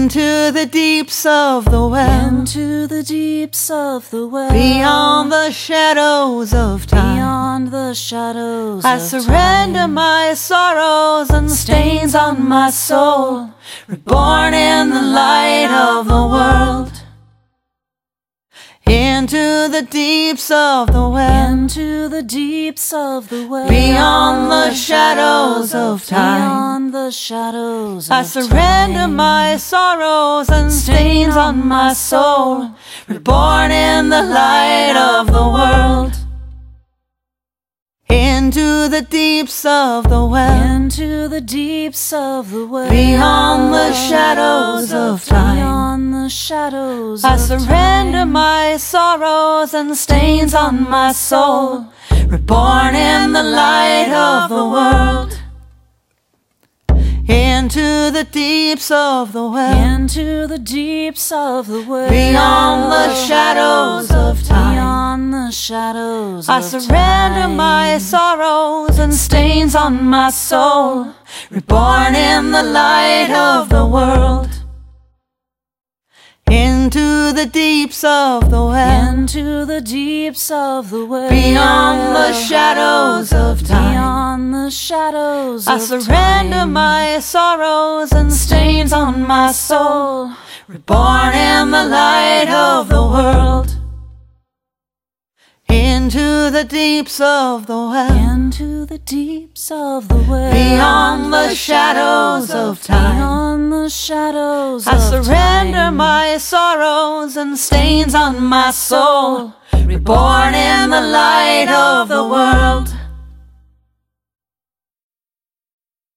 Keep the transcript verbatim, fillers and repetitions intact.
into the deeps of the well, into the deeps of the well, beyond the shadows of time, beyond the shadows I of surrender time. my sorrows and stains on my soul, reborn in the light of the world. Into the deeps of the well, into the deeps of the well, beyond the shadows of time, beyond the shadows I of surrender time. my sorrows and stains on my soul, reborn in the light of the world. Into the deeps of the well, into the deeps of the well, beyond the shadows of time, beyond the shadows I of surrender time. my sorrows and stains on my soul, reborn in the light of the world. Into the deeps of the well, into the deeps of the well, beyond the shadows of time, beyond the shadows I of surrender time. my sorrows and stains on my soul, reborn in the light of the world. Into the deeps of the well, into the deeps of the well, beyond the shadows of time, beyond the shadows I of surrender time. my sorrows and stains on my soul, reborn in the light of the world. Into the deeps of the well, into the deeps of the well, beyond the shadows of time, beyond the shadows I of surrender time. my sorrows and stains on my soul, reborn in the light of the world.